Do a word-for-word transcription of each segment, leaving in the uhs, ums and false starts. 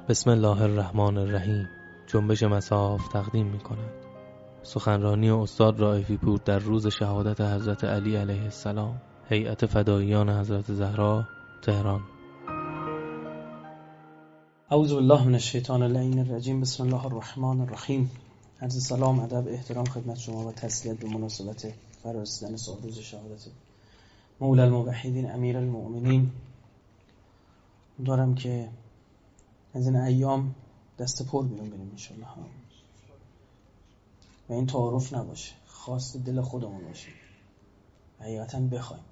بسم الله الرحمن الرحیم. جنبش مصاف تقدیم می کند سخنرانی استاد رائفی پور در روز شهادت حضرت علی علیه السلام، هیئت فداییان حضرت زهرا، تهران. اعوذ بالله من الشیطان اللعین الرجیم. بسم الله الرحمن الرحیم. عرض سلام، ادب، احترام خدمت شما و تسلیت به مناسبت فرارسیدن سال روز شهادت مولا الموحدین امیر المؤمنین. دارم که از این ایام دست پر بیرون بریم انشالله و این تعارف نباشه، خواست دل خودمون باشه، حقیقتا بخوایم.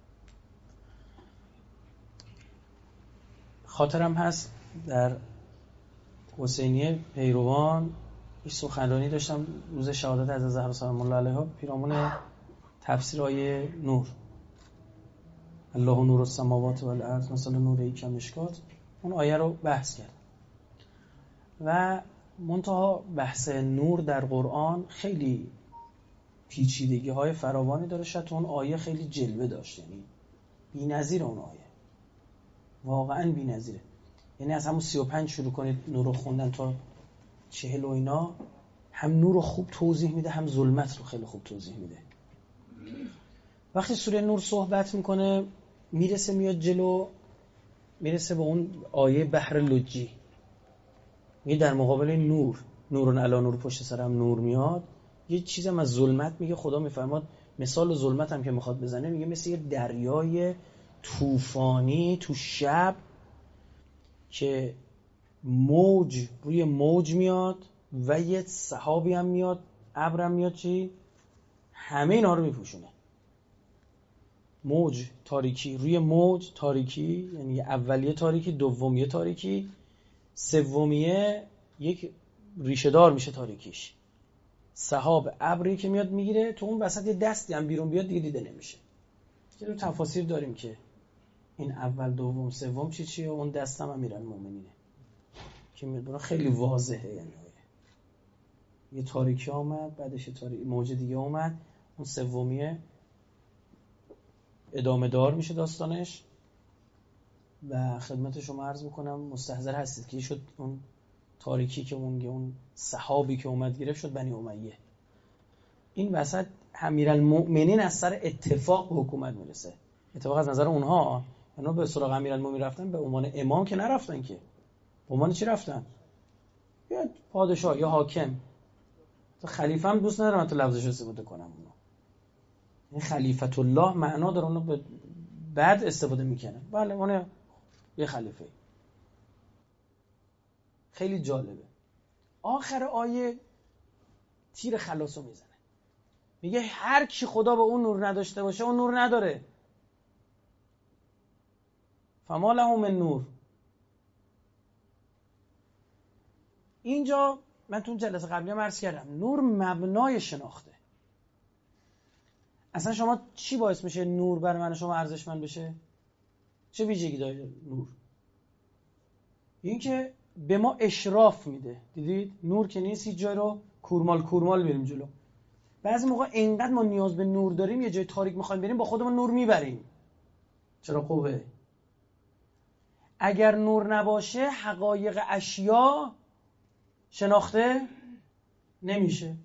خاطرم هست در حسینیه پیروان یک سخنرانی داشتم روز شهادت از زهرا سلام الله علیها، پیرامون تفسیر آیه نور، الله نور السماوات و الارض مثل نوری کمشکات. اون آیه رو بحث کرد و منتها بحث نور در قرآن خیلی پیچیدگی های فراوانی داره. شاید اون آیه خیلی جلوه داشت، یعنی بی‌نظیر اون آیه، واقعا بی‌نظیره. یعنی از همون سی و پنج شروع کنید نور رو خوندن تا چهل و اینا، هم نور رو خوب توضیح میده، هم ظلمت رو خیلی خوب توضیح میده. وقتی سوره نور صحبت میکنه میرسه میاد جلو، میرسه به اون آیه بحر لجی، میگه در مقابل نور، نورون علی نور، پشت سرم نور میاد. یه چیزی هم از ظلمت میگه. خدا میفرماد مثال ظلمت هم که میخواد بزنه، میگه مثل یه دریای طوفانی تو شب که موج روی موج میاد و یه سحابی هم میاد، ابر هم میاد، چی؟ همه اینا رو میپوشونه. موج تاریکی روی موج تاریکی، یعنی اولیه تاریکی، دومیه تاریکی، سومیه یک ریشه دار میشه تاریکیش. سحاب ابری که میاد میگیره تو اون وسط، یه دستی هم بیرون بیاد دیگه دیده نمیشه. که رو تفاسیر داریم که این اول دوم سوم چی چیه، اون دستم هم میرن مومنینه که میدونه خیلی واضحه. یعنی یه تاریکی آمد، بعدش تاریکی موج دیگه اومد، اون سومیه ادامه دار میشه داستانش. و خدمت شما عرض میکنم مستحضر هستید که شد اون تاریکی که اون اون سحابی که اومد گرفت شد بنی امیه. این وسط امیرالمؤمنین از سر اتفاق به حکومت میرسه. اتفاق از نظر اونها، اونا به سراغ امیرالمؤمنین رفتن به عنوان امام که نرفتن، که به عنوان چی رفتن؟ یا پادشاه یا حاکم. تو خلیفه هم دوست ندارم تو لفظش استفاده کنم. اونا این خلیفت الله معنا داره، اونو به بعد استفاده میکنن. بله اون یه خلیفه. خیلی جالبه. آخر آیه تیر خلاصو میزنه، میگه هر کی خدا به اون نور نداشته باشه اون نور نداره. فما له من نور. اینجا من تو جلسه قبلی هم عرض کردم نور مبنای شناخته. اصلا شما چی باعث میشه نور برای من شما ارزشمند بشه؟ چه ویژگی داره نور؟ این که به ما اشراف میده. دیدید نور که نیست هیچ جای رو کورمال کورمال بریم جلو. بعضی موقع اینقدر ما نیاز به نور داریم یه جای تاریک میخوایم بریم با خودمون نور میبریم. چرا خوبه؟ اگر نور نباشه حقایق اشیا شناخته نمیشه.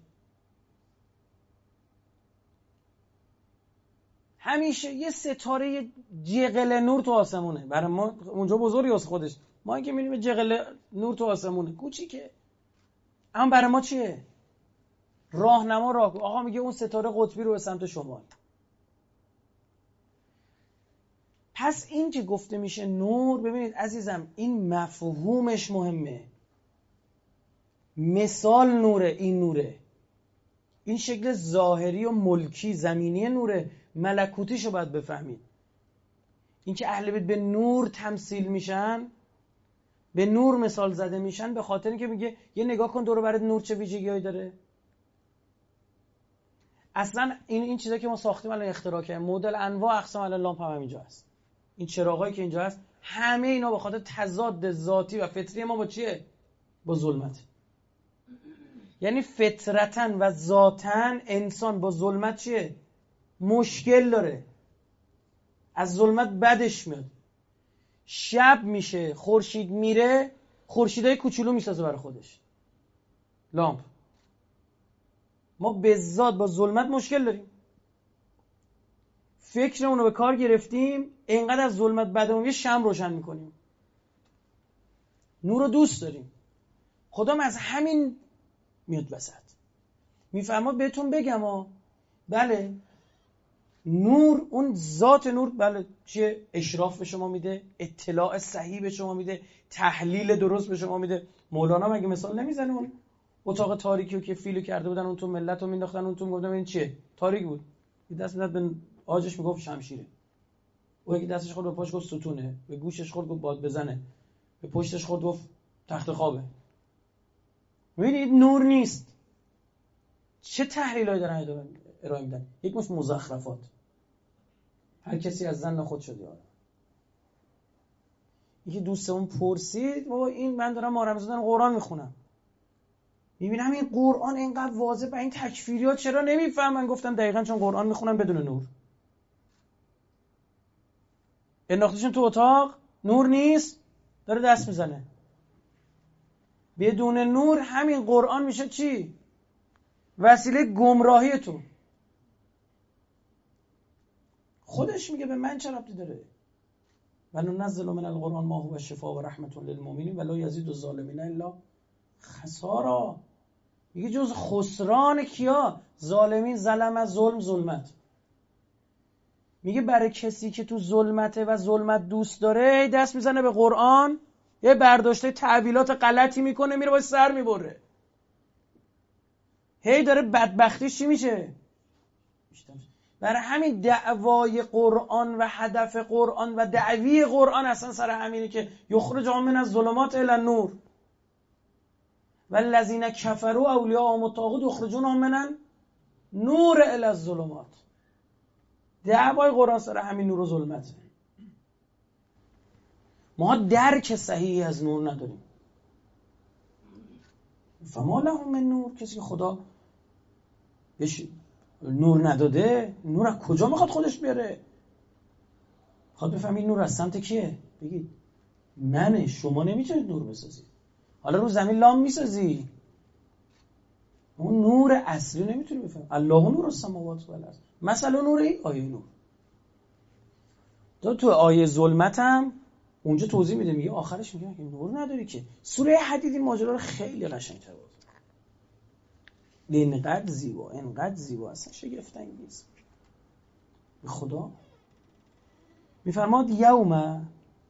همیشه یه ستاره جغل نور تو آسمونه. برای ما اونجا بزرگی واسه خودش، ما اینکه می‌بینیم جغل نور تو آسمونه کوچیکه، اما برای ما چیه؟ راهنما راه. آقا میگه اون ستاره قطبی رو به سمت شمال. پس این که گفته میشه نور، ببینید عزیزم این مفهومش مهمه. مثال نوره، این نوره، این شکل ظاهری و ملکی زمینی نوره، ملکوتیشو باید بفهمید. این که اهل بیت به نور تمثیل میشن، به نور مثال زده میشن، به خاطر اینکه میگه یه نگاه کن دور و برت نور چه ویژگی‌هایی داره. اصلا این این چیزایی که ما ساختیم الان اختراع کردیم، مدل انواع اقسام الان لامپ هم اینجا هست، این چراغایی که اینجا هست، همه اینا به خاطر تضاد ذاتی و فطری ما با چیه؟ با ظلمت. یعنی فطرتاً و ذاتاً انسان با ظلمت چیه؟ مشکل داره، از ظلمت بدش میاد. شب میشه، خورشید میره، خورشیدای کوچولو میسازه برای خودش، لامپ. ما به ذات با ظلمت مشکل داریم، فکرمون رو به کار گرفتیم، اینقدر از ظلمت بدمون یه شمع روشن میکنیم. نور رو دوست داریم، خدام از همین میاد وسط. میفهمم بهتون بگم ها، بله نور، اون ذات نور، بله چیه؟ اشراف به شما میده، اطلاع صحیح به شما میده، تحلیل درست به شما میده. مولانا مگه مثال نمیزنه اون اتاق تاریکی رو که فیلو کرده بودن اون تو ملت رو مینداختن اون تو، گفتم این چیه؟ تاریک بود. یه دست میداد به آجش میگفت شمشیره، اون یکی دستش خورد به پاش گفت ستونه، به گوشش خورد گفت باد بزنه، به پشتش خورد گفت تخت خوابه. میبینید نور نیست. چه تحلیلایی دارن ارائه میدن؟ یک مش مزخرفات. هر کسی از زن خود شده. آره یکی دوستمون پرسید بابا این من دارم ماه رمضان قرآن میخونم، میبینم این قرآن اینقدر واضحه، این تکفیریات چرا نمیفهمن؟ گفتم دقیقاً چون قرآن میخونن بدون نور. انداختیشون تو اتاق، نور نیست، داره دست میزنه. بدون نور همین قرآن میشه چی؟ وسیله گمراهی تو. خودش میگه به من چه ربطی داره؟ و ننزل من القرآن ما هو شفاء و رحمت للمؤمنین ولا یزید الظالمین الا خسارا. میگه جز خسران کیا؟ ظالمین. ظلم از ظلم، ظلمت. میگه برای کسی که تو ظلمته و ظلمت دوست داره دست میزنه به قرآن، یه برداشته تعبیلات غلطی میکنه، میره باید سر میبره، هی داره بدبختیش چی میشه؟ برای همین دعوای قرآن و هدف قرآن و دعوی قرآن اصلا سر همینه که یخرجهم من الظلمات الی النور والذین کفروا اولیاءهم الطاغوت یخرجونهم من النور الی الظلمات. دعوای قرآن سر همین نور و ظلمته. ما درک صحیحی از نور نداریم. فما لهم من نور، کسی که خدا بهش نور نداده، نور از کجا میخواد خودش بیاره؟ خواهد بفهمید نور از سمت کیه؟ بگید منه. شما نمیتونید نور بسازید. حالا رو زمین لام میسازی، اون نور اصلی نمیتونی بفهم. الله نور السماوات والارض. مثلا نور ای آیه نور. تو تو آیه ظلمت هم اونجا توضیح میده، میگه آخرش میگه که نور نداری که. سوره حدید این ماجرا رو خیلی قشنگ‌تر بود. اینقدر زیبا، اینقدر زیبا، اصلا شگفت انگیز. به خدا میفرماد یوم،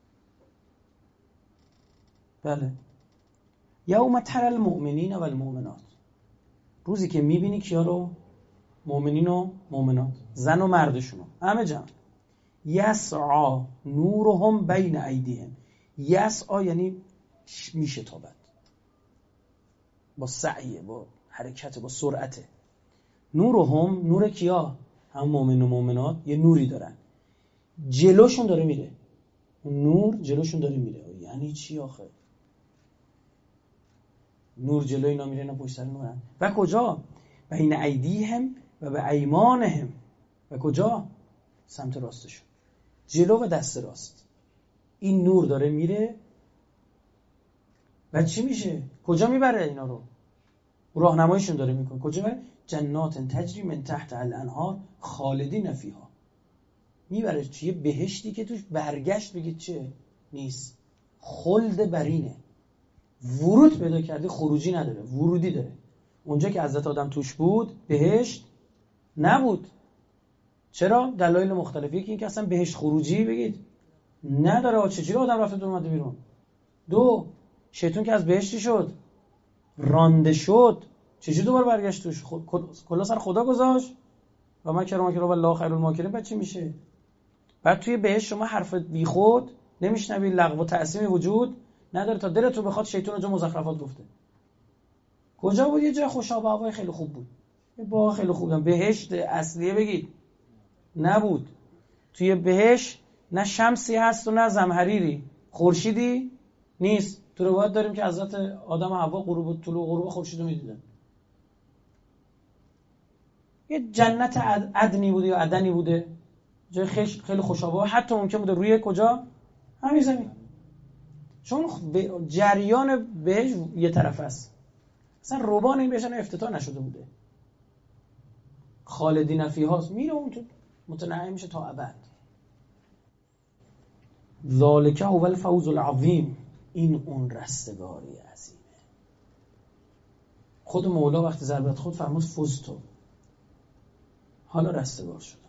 بله یوم تر المؤمنین و المؤمنات، روزی که میبینی کیا رو؟ مؤمنین و مؤمنات، زن و مردشون، همه جمع. یسعا نورهم بین ایدیهم. یسعا یعنی میشتابد، با سعیه، با حرکت، با سرعته. نورهم، نور کیا؟ هم مؤمن و مؤمنات یه نوری دارن، جلوشون داره میره. اون نور جلوشون داره میره. یعنی چی آخه؟ نور جلوی اینا میره، اینا پشت سر نورن. و کجا؟ بین ایدیهم و به ایمانهم. و کجا؟ سمت راستشون، جلو و دست راست. این نور داره میره و چی میشه؟ کجا میبره اینا رو؟ راهنماییشون داره میکنه. کجا میبره؟ جنات تجری من تحت الانهار خالدین فیها. میبره توی بهشتی که توش برگشت بگید چه؟ نیست. خلد برینه. ورود پیدا کرده، خروجی نداره، ورودی داره. اونجا که حضرت آدم توش بود بهشت نبود. چرا؟ دلایل مختلفی که این که اصلا بهشت خروجی بگید نداره. چجوری آدم رفته دور اومده بیرون؟ دو، شیطان که از بهشتی شد رانده شد، چجوری دوباره برگشت توش؟ کلا سر خدا گذاشت و مکر مکر و الله خیر الماکرین. بعد چی میشه؟ بعد توی بهشت شما حرف بیخود نمیشنوی، لغو و تعصیمی وجود نداره تا دلت رو بخواد. شیطان اونجا مزخرفات گفته. کجا بود؟ یه جای خوشاب و هوای خیلی خوب بود، یه باغ خیلی خوبم. بهشت اصلیه بگید نبود. توی بهشت نه شمسی هست و نه زمهریری، خورشیدی نیست. تو روایت داریم که حضرت آدم و حوا غروب طلوع غروب خورشید رو می‌دیدن. یه جنت عدنی بوده یا عدنی بوده، جای خیلی خیلی خوشابه، حتی ممکن بوده روی کجا؟ همین زمین. چون جریان بهش یه طرف است، اصلا روبان این بهشن افتتاح نشده بوده، خالدین فیها، میره اون تو متنعم میشه تا ابد. ذالک هو الفوز العظیم، این اون رستگاری عظیمه. خود مولا وقتی ضربت خود فرمود فزتو، حالا رستگار شد.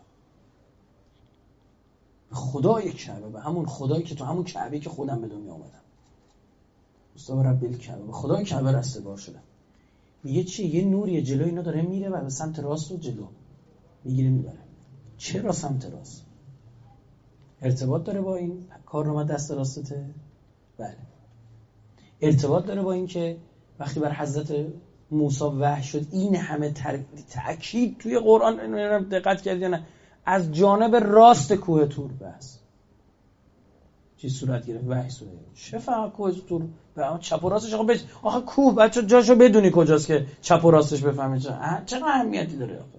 خدای کعبه، به همون خدایی که تو همون کعبه که خودم به دنیا آمدم، مصطفی رب الکعبه، به خدای کعبه رستگار شدم. میگه چی؟ یه نوری جلوی اینا داره میره و به سمت راست و جلو میگیره میبره. چرا سمت راست؟ ارتباط داره با این کارنامه دست راستته؟ بله. ارتباط داره با این که وقتی بر حضرت موسی وحی شد این همه تأکید توی قرآن، دقت کردید یا نه؟ از جانب راست کوه تور بس چی صورت گرفت؟ وحی صورت گرفت. چه فقط کوه تور به چپ و راستش؟ آقا بچ آخه کوه بچه جاشو بدونی کجاست که چپ و راستش بفهمی چه چقدر اهمیتی داره. آخه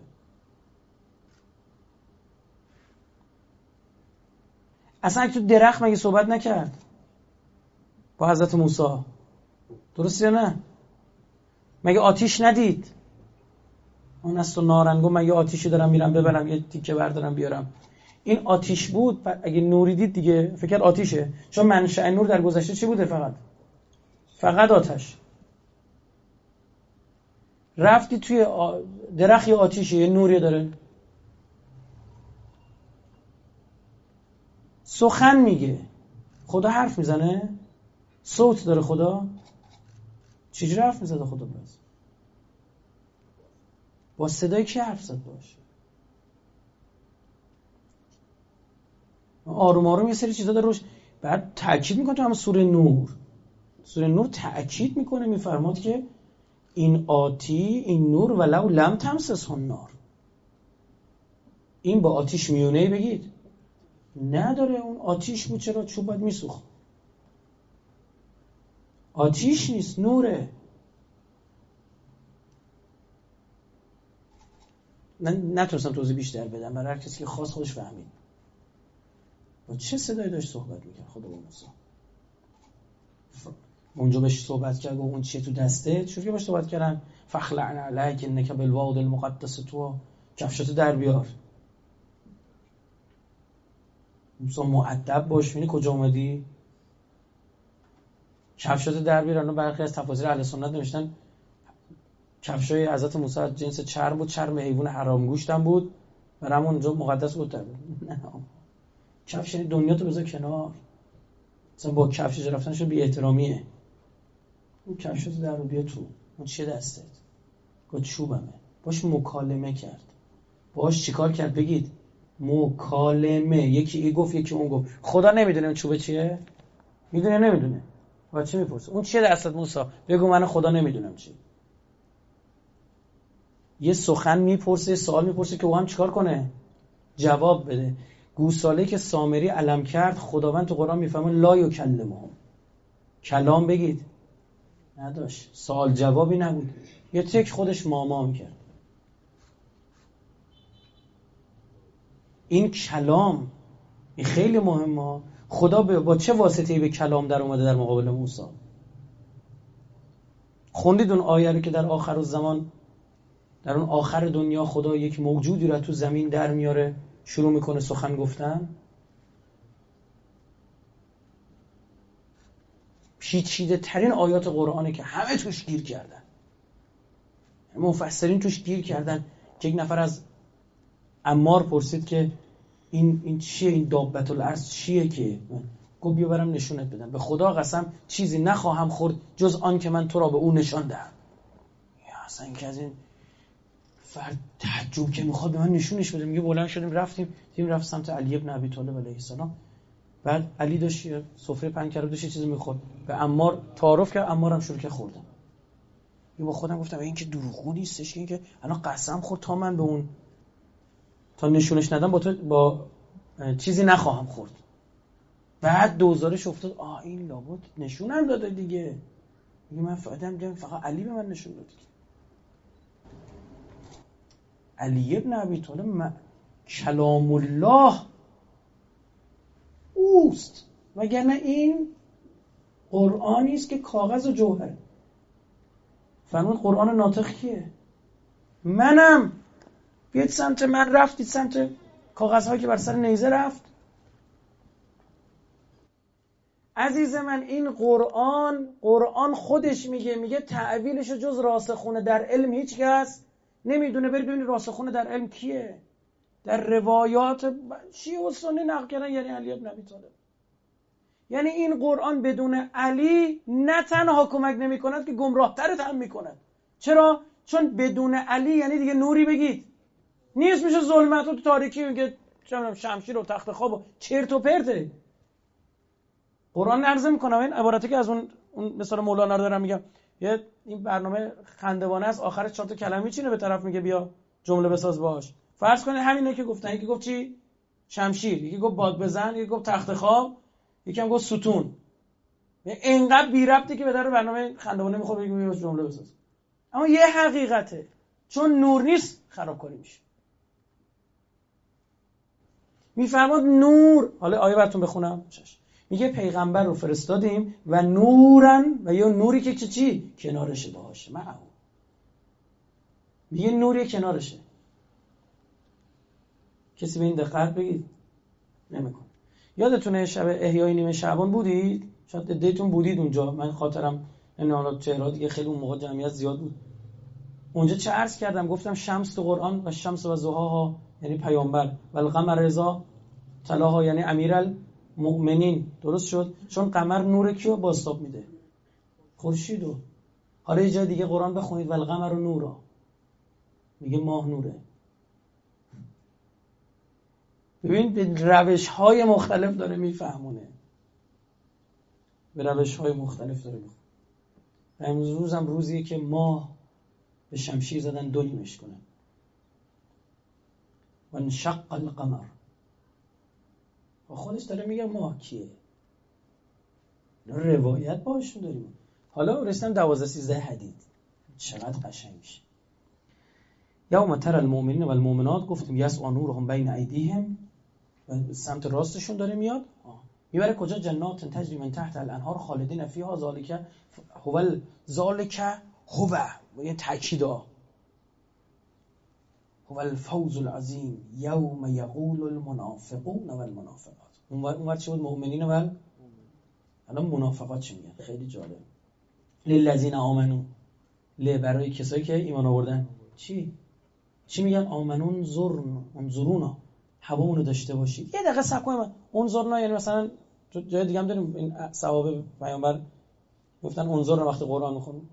اصلا تو درخت مگه صحبت نکرد با حضرت موسی؟ درسته یا نه؟ مگه آتیش ندید؟ اون است و نارنگو، مگه آتیشی دارم میرم ببرم یه تیکه بردارم بیارم؟ این آتیش بود. اگه نوری دید دیگه فکر آتیشه، چون منشأ نور در گذشته چی بوده؟ فقط فقط آتش. رفتی توی درخت یه آتیشه، یه نوری داره، سخن میگه. خدا حرف میزنه؟ صوت داره خدا؟ چجوری حرف میزده خدا؟ باز با صدای کی حرف زد باشه؟ آروم آروم یه سری چیزا داره روش بعد تأکید میکنه. تو همون سوره نور، سوره نور تأکید میکنه، میفرماد که این آتی، این نور ولو لم تمسسه النار، این با آتیش میونه بگید نداره. اون آتیش بود، چرا؟ چوب باید میسوخت. آتیش نیست، نوره. من نتونستم توضیح بیشتر بدم، برای هر کسی که خواست خودش فهمید. با چه صدایی داشت صحبت میکرد خدا با موسی؟ اونجا بهش صحبت کرد و اون چیه تو دسته؟ چون که باش صحبت کردن فخلعن علیک انک بالواد المقدس تو، کفشاتو در بیار. موسی مؤدب باش، ببین کجا اومدی؟ کفشاتو در بیار. اون برخی از تفاسیر اهل سنت نوشتن کفشای حضرت موسی از جنس چرم بود، چرم حیوان حرام گوشت هم بود، برام اونجا مقدس بود. نه کفش دنیا تو بذار کنار، مثلا با کفشش رفتن شد بی احترامیه. اون کفشاتو در بیا تو. اون چیه دستت؟ گفت چوبمه. باش مکالمه کرد. باش چیکار کرد بگید؟ مکالمه. یکی ای گفت یکی اون گفت. خدا نمیدونه اون چوبه چیه؟ میدونه نمیدونه؟ با چی میپرسه؟ اون چیه دستت موسی؟ بگو من خدا نمیدونم چی. یه سخن میپرسه، سوال میپرسه که او هم چیکار کنه؟ جواب بده. گوساله که سامری علم کرد، خداوند تو قرآن میفهمه لا یکلمهم، کلام بگید نداشت، سوال جوابی نبود، یه تک خودش ماما میکرد. این کلام این خیلی مهمه. خدا با چه واسطه‌ای به کلام در اومده در مقابل موسی؟ خوندید اون آیه رو که در آخر الزمان، در اون آخر دنیا خدا یک موجودی رو تو زمین در میاره، شروع میکنه سخن گفتن؟ پیچیده ترین آیات قرآنه که همه توش گیر کردن، مفسرین توش گیر کردن. که یک نفر از عمار پرسید که این این چیه؟ این دابت الارض چیه؟ که گفت بیا برم نشونت بدم. به خدا قسم چیزی نخواهم خورد جز آن که من تو را به اون نشان دهم. یا اصلا این که از این فرد تعجب که میخواد به من نشونش بده. میگه بلند شدیم رفتیم تیم رفت سمت علی ابن ابی طالب علیه السلام. بعد علی داشت سفره پهن کرده، داشت چیزی میخورد، به عمار تعارف کرد، عمارم شروع کرد خوردن. یه با خودم گفتم این که دروغگو نیستش، این که الان قسم خورد تا من به اون تا نشونش ندم با تو با چیزی نخواهم خورد. بعد دوزارش افتاد، آه این لابد نشونم داده دیگه. میگه من فهمیدم دیگه فقط علی به من نشون داد دیگه. علی ابن ابی طالب م... کلام الله اوست، وگرنه این قرآنی است که کاغذ و جوهره. فرمود قرآن ناطق کیه؟ منم. بیاید سمت من، رفتید سمت کاغذهایی که بر سر نیزه رفت. عزیز من این قرآن قرآن خودش میگه میگه تعویلشو جز راسخونه در علم هیچ کس نمیدونه. برید ببینید راسخونه در علم کیه. در روایات شیعه و سنی نقل کردن یعنی علی بن ابی طالب. یعنی این قرآن بدون علی نه تنها کمک نمی کند که گمراه ترت هم می کند. چرا؟ چون بدون علی یعنی دیگه نوری بگید نیست، میشه ظلمت و تاریکی میگه شمشیر و تخت خواب و چرت و پرته. قرآن عرض میکنم این عبارتی که از اون اون مثال مولانا رو دارم میگم. یه این برنامه خندوانه است، آخرش چهار تا کلمه میچینه به طرف میگه بیا جمله بساز باش. فرض کنید همینه که گفتن، یکی گفت چی؟ شمشیر، یکی گفت باد بزن، یکی گفت تخت خواب، یکی هم گفت ستون. اینقدر بی ربطی که به در برنامه خندوانه میخواد بگه بیا جمله بساز. اما یه حقیقته، چون نور نیست خرابکاری میشه. میفرماد نور، حالا آیه براتون بخونم. میگه پیغمبر رو فرستادیم و نورن و یا نوری که چی چی کنارشه باشه. معه. میگه نوری کنارشه. کسی به این دقت بگید نمیکنه. یادتونه شب احیای نیمه شعبان بودید؟ شاید عده‌تون بودید اونجا. من خاطرم این حالا چهره دیگه خیلی اون موقع جمعیت زیاد بود. اونجا چه عرض کردم؟ گفتم شمس تو قرآن و شمس و ضحاها یعنی پیامبر و القمر اذا تلاها یعنی امیرالمؤمنین. درست شد؟ چون قمر نور کیو بازتاب میده؟ خورشیدو. حالا یه جای دیگه قرآن بخونید و القمر نورا، میگه ماه نوره. ببین به روش های مختلف داره میفهمونه، به روش های مختلف داره میفهمونه. امروز روزم روزیه که ماه به شمشیر زدن دو نیمش کنن. و انشق القمر. و خودش داره میگه ماه کیه. روایت باشون داریم. حالا رسیدم دوازده سیزده حدید. چقدر قشنگ میشه. یوم تری المؤمنین و المؤمنات گفتیم یسعی نورهم بین ایدیهم، و سمت راستشون داره میاد. میبره کجا؟ جنات تجری من تحت الانهار خالدین فیها ذالک هو ذالک هو، یه تاکیدا هو الفوز العظیم یوم یقول المنافقون والمنافقات. اون اون چی بود؟ مؤمنین و الان منافقات چی میگن؟ خیلی جالب. للذین آمنو، ل برای کسایی که ایمان آوردن. چی چی میگن؟ آمنون زرن انظرونا، هوامونو داشته باشید. یه دقیقه صبر کنید. انظرنا یعنی مثلا جای دیگه هم داریم این صحابه پیامبر گفتن انظرنا وقتی قرآن میخونیم.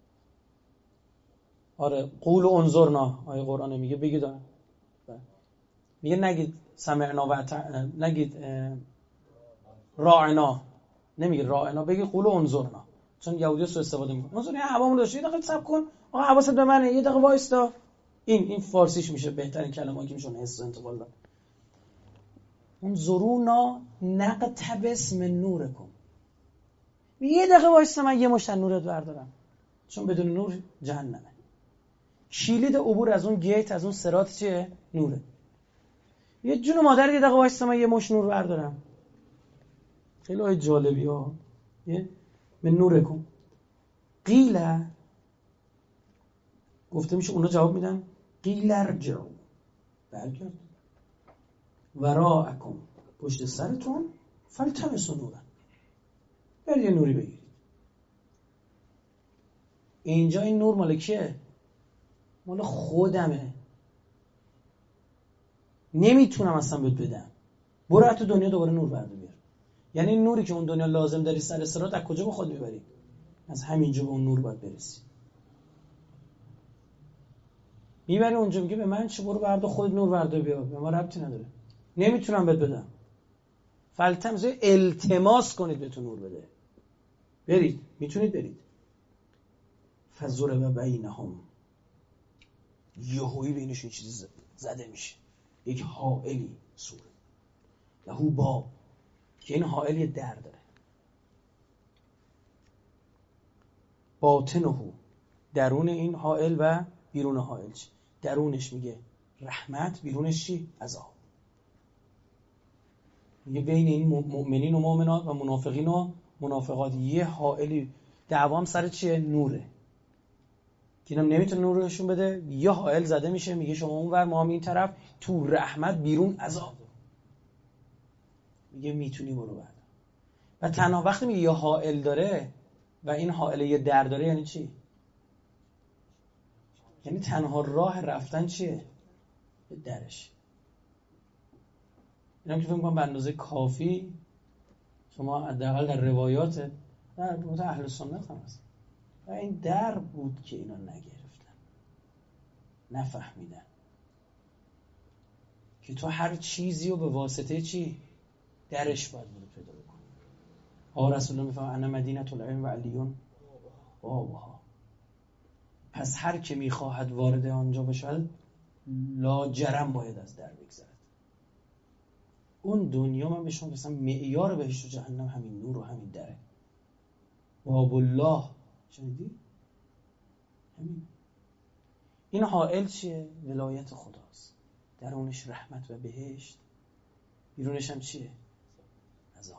آره قول انظرنا آیه قرآن میگه بگید. میگه نگید سمعنا و نگید راعنا، نمیگه راعنا، بگید قول انظرنا، چون یهودی‌ها سو استفاده میکنن. انظر یعنی هوامونو داشته. یه دقیقه صبر کن آقا، حواست به منه، یه دقیقه وایستا. این این فارسیش میشه بهترین کلمه‌ای که میشون حس انتقال داد. اون زرونا نقتبس من نورکم. یه دقیقه وایستا من یه مشت نورت بردارم، چون بدون نور جهنمه. کلید عبور از اون گیت، از اون صراط چیه؟ نوره. یه جون مادر یه دقیقه وایستا من یه مشت نور بردارم. خیلی آیه جالبی ها. یه من نورکم قیل، گفته میشه اونا جواب میدن قیل ارجعوا، برگرد وراءکم، پشت سرتون، فالتمسوا نورا، برید یه نوری بگیرید. اینجا این نور مال کیه؟ مال خودمه. نمیتونم اصلا بهت بدم. برو تو دنیا دوباره نور بردار بیار. یعنی این نوری که اون دنیا لازم داری سر صراط از کجا به خود میبری؟ از همینجا به اون نور باید برسی. میبری اونجا میگه به من چه، برو بردار خودت نور بردار بیار، به ما ربطی نداره، نمیتونم بهت بدم. فالتمس، التماس کنید بهتون نور بده. برید، میتونید برید. فضرب بینهم، یهویی بینشون چیزی زده میشه، یک حائلی سوره لهو باب، که این حائل یه در داره. باطنه، درون این حائل و بیرون حائل. درونش میگه رحمت، بیرونش چی؟ عذاب. میگه بین این مؤمنین و مؤمنات و منافقین و منافقات یه حائلی دعوام سر چیه؟ نوره. که اینم نمیتونه نور رو نشون بده، یه حائل زده میشه میگه شما اونور ما هم این طرف، تو رحمت بیرون عذاب. میگه میتونی برو بعد. و تنها وقتی میگه یه حائل داره و این حائل یه در داره یعنی چی؟ یعنی تنها راه رفتن چیه؟ به درش. اینم که فکر می‌کنم به اندازه کافی شما حداقل در روایات در روایات اهل سنت هم هست و این در بود که اینا نگرفتن، نفهمیدن که تو هر چیزی رو به واسطه چی؟ درش باید برو پیدا بکنی. آقا رسول الله میفهم انا مدینة العلم و علیون بابها. پس هر که میخواهد وارد آنجا بشود لا جرم باید از در بگذرد. اون دنیا من به شما مثلا معیار بهشت و جهنم همین نور و همین دره. باب الله شنیدی؟ همین. این حائل چیه؟ ولایت خداست. درونش رحمت و بهشت، بیرونش هم چیه؟ عذاب.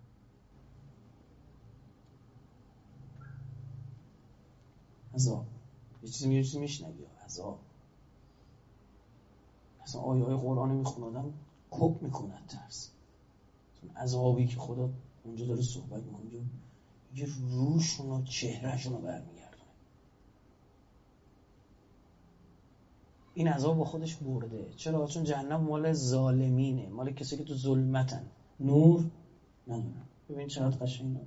عذاب. یه چیزی میگه چیزی میشنوی عذاب. مثلا آیه های قرآن میخونادم کپ میکنه ترس. عذابی که خدا اونجا داره صحبت میکنه یه روشون و چهرهشون رو برمیگردونه. این عذاب با خودش برده. چرا؟ چون جهنم مال ظالمینه، مال کسی که تو ظلمتن، نور ندونن. ببین چقدر قشنگه.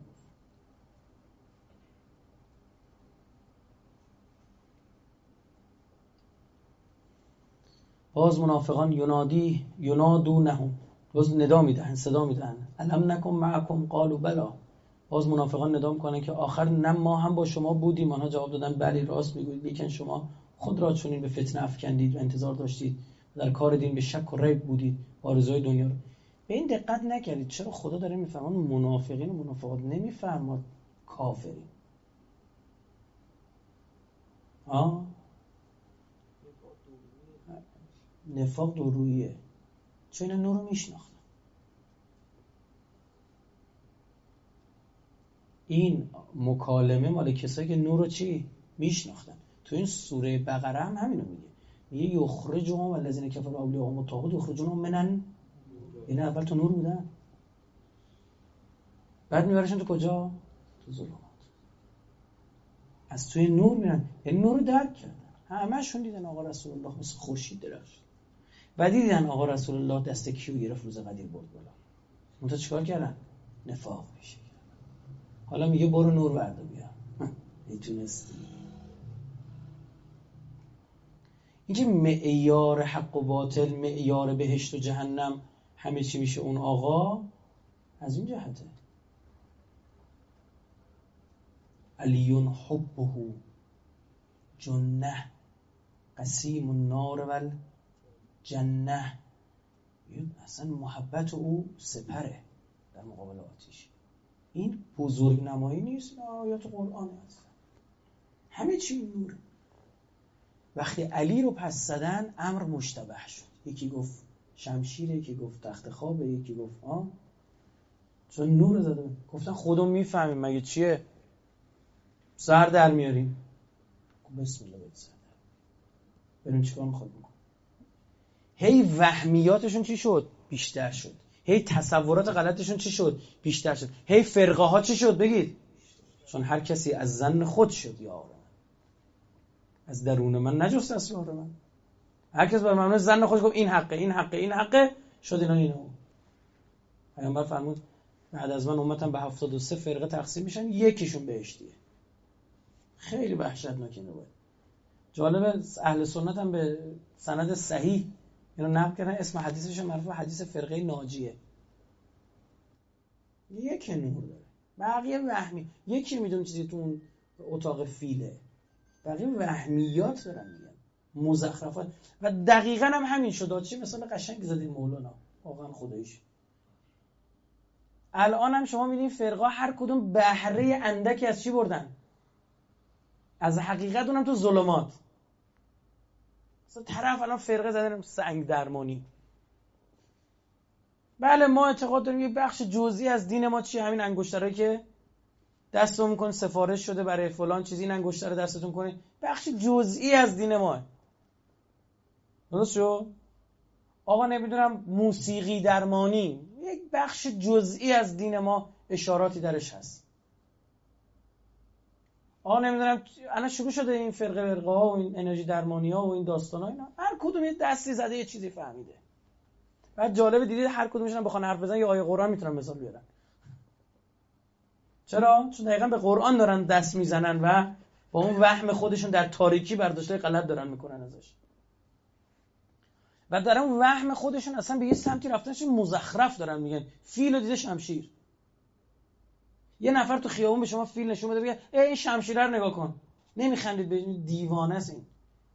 باز منافقان ینادی ینادونهم، باز ندا میدن، صدا میدن الم نکن معکم قالوا بلا. باز منافقان ندا میکنن که آخر نه ما هم با شما بودیم. آنها جواب دادن بلی راست میگویید، لیکن شما خود را چنین به فتنه افکندید و انتظار داشتید و در کار دین به شک و ریب بودید، آرزوی دنیا رو. به این دقت نکردید چرا خدا داره میفهمه منافقین و منافقات، نمیفهمه کافرین. آه نفاق دورویه، چون اینا نور رو میشناختن. این مکالمه مال کسایی که نور رو چی؟ میشناختن. تو این سوره بقره هم همینو میگه، میگه یخرجهم والذین کفروا اولیاءهم الطاغوت یخرجونهم منن. این اول تو نور بودن، بعد میبرشن تو کجا؟ تو ظلمات. از توی نور میرن، یعنی نور رو درک کردن. همه‌شون دیدن آقا رسول الله مثل خورشید درخشید. بعد دیدن آقا رسول الله دست کیو گرفت روز قدیر برد بالا. اون تا چیکار کردن؟ نفاق میشه. حالا میگه برو نور ورده بیا. میتونستی. اینکه معیار حق و باطل، معیار بهشت و جهنم همه چی میشه اون آقا، از این جهته. علیون حبه جنه قسیم النار والجنه. اصلا محبت او سپره در مقابل آتش. این بزرگ نمایی نیست، این آیات قرآن هست. همه چی نور. وقتی علی رو پس زدن امر مشتبه شد. یکی گفت شمشیره، یکی گفت تخت خوابه، یکی گفت آه چون نور زده. گفتن خودمون میفهمیم مگه چیه؟ سر در میاریم. بسم الله برید سر در بریم چیکار میخواد بکن. هی وهمیاتشون چی شد؟ بیشتر شد. هی تصورات غلطشون چی شد؟ بیشتر شد. هی فرقه ها چی شد؟ بگید. چون هر کسی از ظن خود شد یار من، از درون من نجست از یار من. هر کس بر مبنای ظن خودش گفت این حقه این حقه این حقه، شد اینا اینا. پیامبر فرمود بعد از من امتم به هفتاد و سه فرقه تقسیم میشن، یکیشون بهشتیه. خیلی وحشتناکه. اینو بود. جالبه اهل سنت هم به سند صحیح اینو نقل کردن، اسم حدیثش مرفوع حدیث فرقه ناجیه. یک نور داره، بقیه وهمی. یکی میدونه چیزی تو اون اتاق فیله، بقیه وهمیات دارن میگن، مزخرفات. و دقیقاً هم همین شد. چی مثلا قشنگ زدی مولانا، واقعا خداییش. الان هم شما میبینید فرقه هر کدوم بهره اندکی از چی بردن؟ از حقیقت. اونم تو ظلمات. مثلا طرف الان فرقه زدن سنگ درمانی. بله ما اعتقاد داریم یه بخش جزئی از دین ما چیه؟ همین انگشترایی که دستتون میکنه سفارش شده برای فلان چیزی، این انگشتر رو دستتون کنه، بخش جزئی از دین ما. درست شو؟ آقا نمیدونم موسیقی درمانی، یک بخش جزئی از دین ما اشاراتی درش هست. آقا نمیدونم الان شروع شده این فرقه فرقه ها و این انرژی درمانی ها و این داستان ها، اینا هر کدوم یه دستی زده یه چیزی فهمیده. بعد جالبه دیدید هر کدومشون بخوان حرف بزنن یا آیه قرآن میتونن مثال بیارن. چرا؟ چون دقیقاً به قرآن دارن دست میزنن و با اون وهم خودشون در تاریکی برداشتای غلط دارن میکنن ازش. و در اون وهم خودشون اصلا به یه سمتی رفتنش مزخرف دارن میگن فیل رو دیده شمشیر. یه نفر تو خیابون به شما فیل نشون بده بگه ای این شمشیره رو نگاه کن، نمیخندید؟ به دیوانه است این.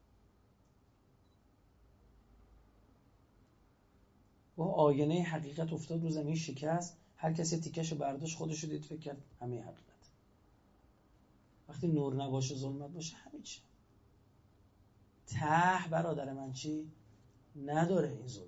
با آینه حقیقت افتاد رو زمین شکست، هر کسی تیکشو برداشت خودش رو دید فکر کرد همه حقیقت. وقتی نور نباشه ظلمت باشه همین چی؟ ته برادر من چی؟ نداره این ظلمات.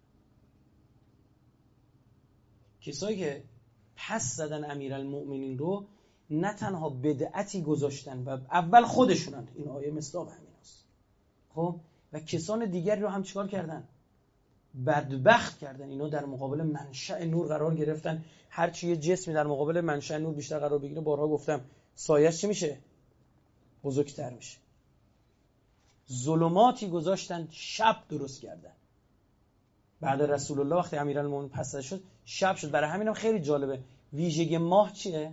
کسایی که پس زدن امیرالمؤمنین رو نه تنها بدعتی گذاشتن و اول خودشونن، این آیه مصداق همین است، خب و کسان دیگری رو هم چیکار کردن؟ بدبخت کردن. اینا در مقابل منشأ نور قرار گرفتن. هرچی یه جسمی در مقابل منشأ نور بیشتر قرار بگیره، بارها گفتم سایه‌اش چی میشه؟ بزرگتر میشه. ظلماتی گذاشتن، شب درست کردن. بعد رسول الله وقتی امیرالمومنین پس شد شب شد. برای همینم خیلی جالبه ویژگی ماه چیه؟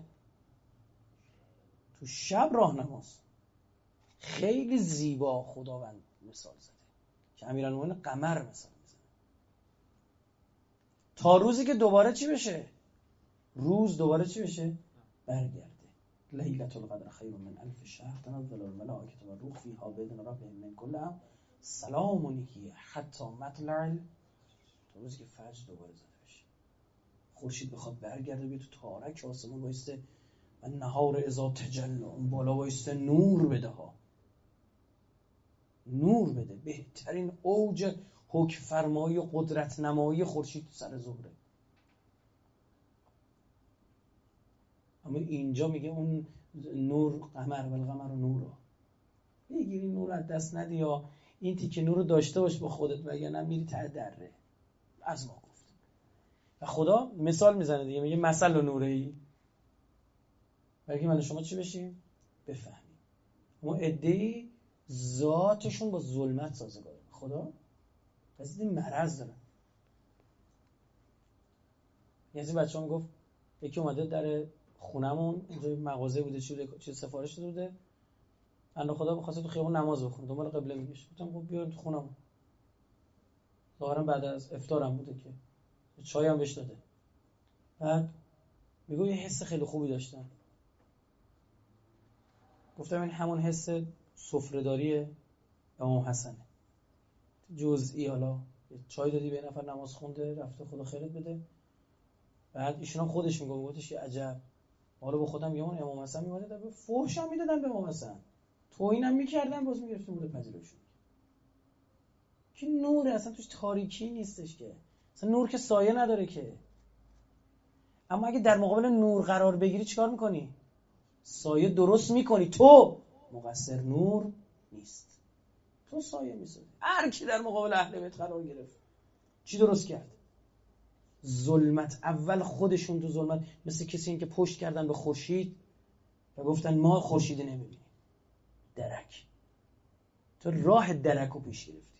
تو شب راهنماست. خیلی زیبا خداوند مثال زده که امیرالمومنین قمر مثال میزنه تا روزی که دوباره چی بشه؟ روز دوباره چی بشه؟ برگرده. لیلة القدر خیر من الف شهر تنزل الملائکة والروح فیها بإذن ربهم من کل امر سلام هی حتی مطلع، تا روزی که فجر دوباره زده بشه، خورشید بخواد برگرده بیاد تو تارک آسمون وایسته و نهار اذا تجلی اون بالا وایسته نور بده ها، نور بده. بهترین اوج حکم فرمایی و قدرت نمایی خورشید سر ظهره. اما اینجا میگه اون نور قمر و القمر و نور رو بگیری، نور از دست ندی، یا این تیکه نور رو داشته باش با خودت وگرنه میری ته دره. از ما گفت و خدا مثال میزنه دیگه، میگه مثل نوره ای بلکه من شما چی بشیم؟ بفهمیم. اما عده‌ای ذاتشون با ظلمت سازگاره. خدا پس این مرض داره. یه از این بچه‌ها میگفت یکی اومده در خونمون، اینجا مغازه بوده چی چیز سفارش داده بوده، بنده خدا می‌خواسته تو خیابون نماز بخونه، دنبال قبله میگشت. گفتم خب بیاریم تو خونمون. ظاهرا بعد از افطارم بوده که چای هم بهش داده. بعد میگه یه حس خیلی خوبی داشتم. گفتم این همون حس سفره‌داری امام حسنه. جزئی حالا چای دادی به نفر نماز خونده رفته خدا خیرت بده. بعد ایشون هم خودش میگه گفتش عجب. حالا با خودم میگم امام حسن میومد در فحش هم میدادن به امام حسن. توهینم میکردن باز میگرفتم مورد پذیراییشون. که نور اصلا توش تاریکی نیستش که. اصلا نور که سایه نداره که. اما اگه در مقابل نور قرار بگیری چیکار میکنی؟ سایه درست میکنی. تو مقصر نور نیست. تو سایه میسازی. هر کی در مقابل اهل بیت قرار گرفت چی درست کرد؟ ظلمت. اول خودشون تو ظلمت، مثل کسی این که پشت کردن به خورشید و گفتن ما خورشید نمیبینیم. درک. تو راه درک رو پیش گرفتی.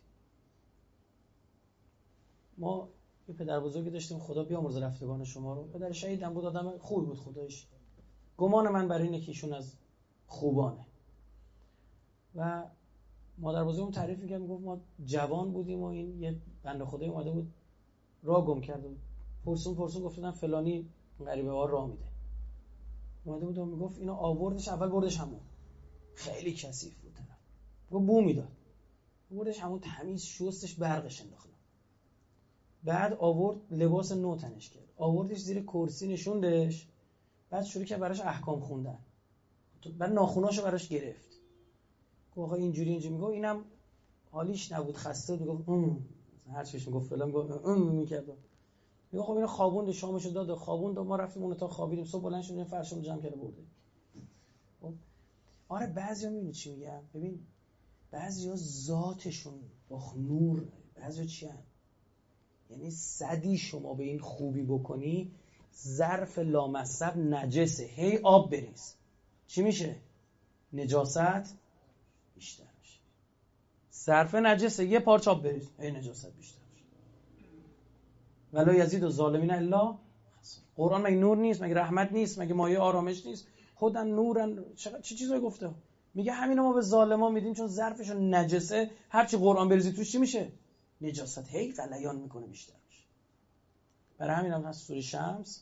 ما یه پدر بزرگی داشتیم، خدا بیامرزه رفتگان شما رو. پدر شهیدم بود، آدم خوبی بود خدایش. گمان من برای اینه که ایشون از خوبانه. و مادر بزرگم تعریف می‌کرد، میگفت ما جوان بودیم و این یه بنده خدایی اومده بود راه گم کرده بود. پرسون پرسون گفتن فلانی غریبه ها راه میده. اومده بود و میگفت اینو آوردش، اول بردش همون. خیلی کثیف بود طرف. گفت بو میداد. بردش همون تمیز شستش برقش انداخت. بعد آورد لباس نو تنش کرد. آوردش زیر کرسی نشوندش. بعد شروع کرد براش احکام خوندن. بعد ناخوناشو براش گرفت. گفت آقا اینجوری اینجوری. میگه اینم حالیش نبود، خسته بود. گفت ام هر چیش میگفت فلان، گفت ام میکرد. میگه خب اینو خوابوند، شامشو داد، خوابوند، ما رفتیم اون اتاق خوابیدیم. صبح بلند شدیم فرشمون جمع کرده برده. آره بعضیا میبینی چی میگم؟ ببین بعضیا ذاتشون با نور، بعضیا چی هن؟ یعنی صدی شما به این خوبی بکنی ظرف لامصب نجسه، هی آب بریز چی میشه؟ نجاست بیشتر میشه. ظرف نجسه، یه پارچه آب بریز هی نجاست بیشتر میشه. ولا یزید و ظالمین الا. قرآن مگه نور نیست؟ مگه رحمت نیست؟ مگه مایه آرامش نیست؟ خودن نورن. چه چی چیزایی گفته؟ میگه همین ما به ظالما میدیم چون ظرفشون نجسه، هرچی قرآن بریزی توش چی میشه؟ نجاست هی غلیان میکنه بیشتر میشه. برای همین هم هست سوره شمس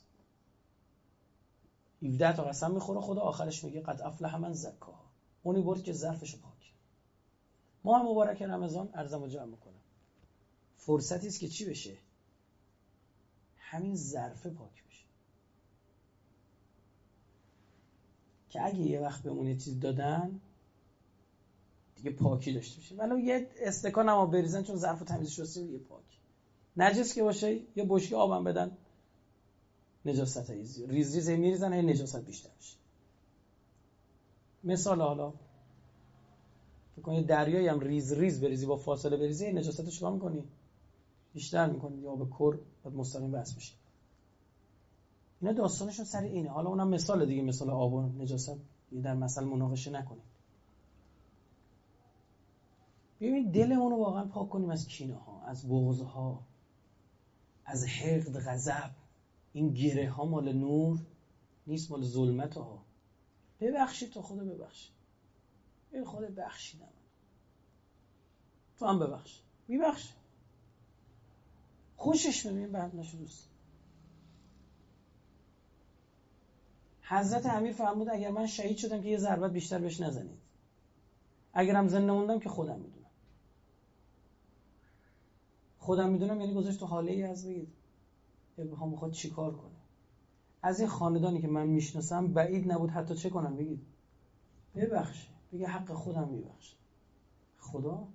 هفده تا قسم میخوره، خدا آخرش میگه قد افلح من زکاها، اونی برد که ظرفشو پاک. ماه مبارک رمضان عرضمو جمع میکنم، فرصتی است که چی بشه؟ همین ظرف پاک بشه، که اگه یه وقت بهمون یه چیز دادن دیگه پاکی داشته باشه. ولو یه استکان هم آب بریزن چون ظرف تمیز شسته دیگه پاک. نجس که باشه یه بشکه آبم بدن، نجاست ریز ریز ریز میریزن، هی نجاست بیشتر میشه. مثال حالا فکر کنید دریایی هم ریز ریز بریزی با فاصله بریزی، نجاست چیکار میکنی؟ بیشتر میکنی، یا به کور بعد مستقیم بس میشه. اینا داستانشون سر اینه. حالا اونم مثال دیگه، مثال آب و نجاست در مثل مناقشه نکنیم. ببینید دلمون رو واقعا پاک کنیم از کینه ها، از بغض ها، از حقد، غضب. این گره ها مال نور نیست، مال ظلمت ها. ببخشید تو خدا ببخشید، این خدا بخشیدم، تو هم ببخش، میبخش، خوشش میبین بعد نشو دوست. حضرت امیر فرمود اگر من شهید شدم که یه ضربت بیشتر بهش نزنید، اگرم زنده موندم که خودم میدونم. خودم میدونم یعنی گذاشت تو حاله ای از بگید ابراهیم میخواد چی کار کنه. از این خاندانی که من میشناسم بعید نبود حتی چه کنم؟ بگید ببخشه، بگه حق خودم میبخشه. خدا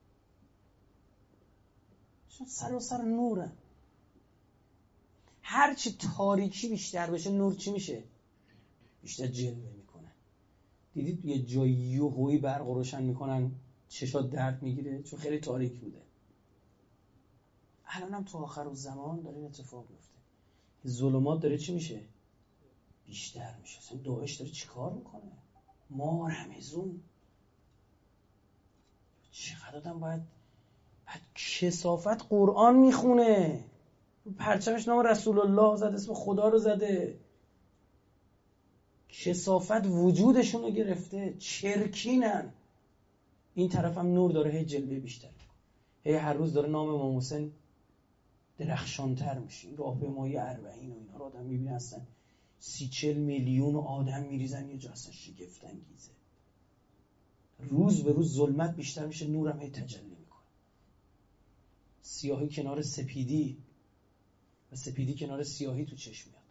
چون سر و سر نوره، هرچی تاریکی بیشتر بشه نور چی میشه؟ بیشتر جلوه میکنه. دیدید یه جایی یهویی برق روشن میکنن چشات درد میگیره چون خیلی تاریک بوده. الانم تو آخر الزمان داره این اتفاق میفته، ظلمات داره چی میشه؟ بیشتر میشه. اصلا داعش داره چی کار میکنه؟ ما رمزون چقدر آدم باید باید کثافت قرآن میخونه، پرچمش نام رسول الله زده، اسم خدا رو زده، کثافت وجودشون رو گرفته، چرکینن. این طرف هم نور داره هی جلوه بیشتر، هی هر روز داره نام امام حسین درخشانتر میشه. این راهپیمایی اربعین و اینا رو آدم میبینه اصلا سی چل میلیون آدم میریزن یه جا، اصلا شگفت انگیزه. روز به روز ظلمت بیشتر میشه، نورم هی تجلی میکنه. سیاهی کنار سپیدی و سپیدی کنار سیاهی تو چشم میاد.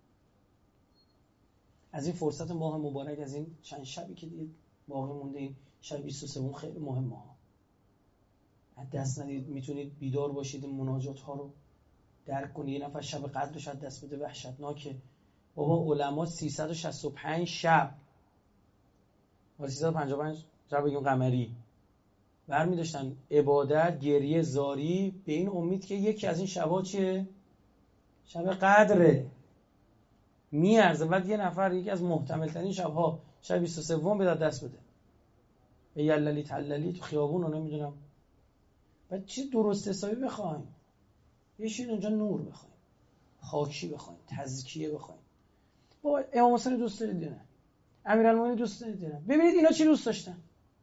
از این فرصت ماه مبارک، از این چند شبی که دیگه باقی مونده، این شب بیست و سه خیلی مهمه ها. از دست ندید، میتونید بیدار باشید، مناجات ها رو درک کنید. یه نفر شب قدرش از دست بده وحشتناکه. بابا علما سیصد و شصت و پنج شب و سیصد و پنجاه و پنج شب بگیم قمری برمی داشتن عبادت، گریه، زاری، به این امید که یکی از این شبا چیه؟ شب قدره. میارزه. بعد یه نفر یکی از محتمل ترین شبها شب بیست و سه به دست بده، به یللی تللی تو خیابون رو نمیدونم. بعد چی درست حسابی بخوایم؟ یه اونجا نور بخوایم، خاکی بخوایم، تزکیه بخوایم. بابا امام حسین دوست دارید یا نه؟ امیرالمومنین دوست دارید یا نه؟ ببینید اینا چی دوست داشتن.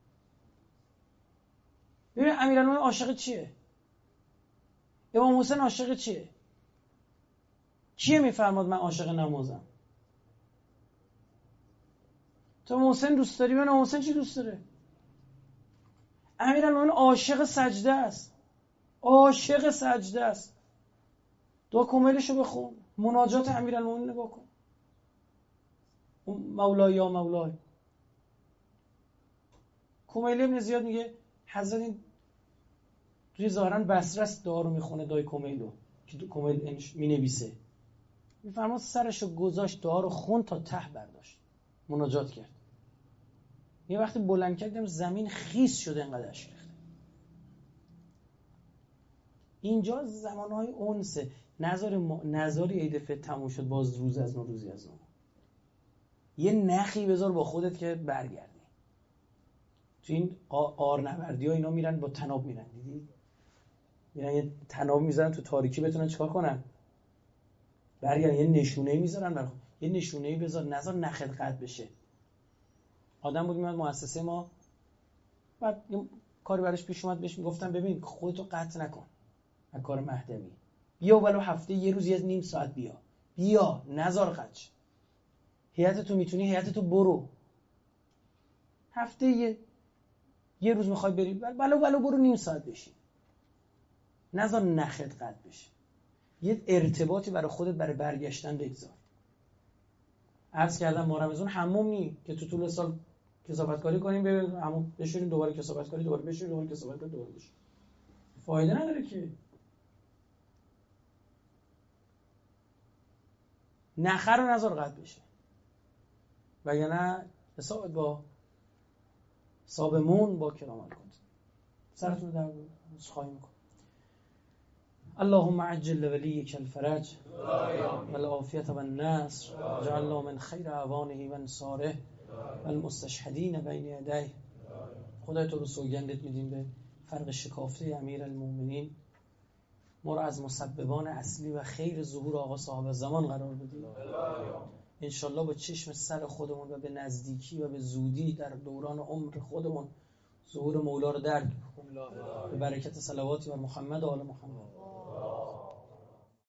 ببینید امیرالمومنین عاشق چیه؟ امام حسین عاشق چیه؟ کیه میفرماد من عاشق نمازم؟ تو امام حسین دوست داری؟ ببین امام حسین چی دوست داره؟ امیرالمومنین عاشق سجده است، عاشق سجده است. دعا کمیلشو بخون، مناجات امیرالمومنین نگاه کن، مولای یا مولای. کمیل ابن زیاد میگه حضرت این توی ظاهرا بصره است دعا رو میخونه، دعای کمیلو که کمیل مینویسه، میفرماد سرشو گذاشت دعا رو خون تا ته برداشت، مناجات کرد. یه وقتی بلند کردم زمین خیس شده انقدر اشک ریخته. اینجا زمانهای اونسه. نظر ما... نظری عید فطر تموم شد، باز روز از نو روزی از نو. یه نخی بذار با خودت که برگردی. تو این آرنوردی ها اینا میرن با تناب میرن، دیدی؟ میرن یه تناب میذارن تو تاریکی بتونن چیکار کنن؟ برگردن. یه نشونه میذارن برای خود. یه نشونه بذار، نظر نخت قطع بشه. آدم بود میاد مؤسسه ما، بعد یه کاری براش پیش اومد، بهش میگفتم ببین خودتو قطع نکن از کار مهدوی، بیا ولو هفته یه روز یه نیم ساعت بیا بیا نظر قطع. هیئتتو میتونی هیئتتو برو، هفته یه یه روز میخوای بری ولو ولو برو نیم ساعت بشی، نظر نخت قطع بشه. یه ارتباطی برای خودت برای برگشتن بگذار. عرض کردم ما رمضان حموم نی که تو طول سال کثافتکاری کنیم، ببین حموم بشوریم دوباره کثافتکاری، دوباره بشوریم دوباره کثافتکاری، دوباره بشوریم. فایده نداره که. نخه رو نظر قطع بشه، وگرنه حساب با صابمون با کرامت کن. سرتون در خواهی میکن. اللهم عجل لولیک الفرج والعافیة والنصر واجعلنا من خیر اعوانه و انصاره والمستشهدین بین یدیه. خدای تو رو سوگندت میدیم به فرق شکافته امیرالمومنین، ما رو از مسببان اصلی و خیر ظهور آقا صاحب زمان قرار بدیم. انشالله با چشم سر خودمون و به نزدیکی و به زودی در دوران عمر خودمون ظهور مولا رو درک کنیم. به برکت صلواتی و محمد و آل محمد.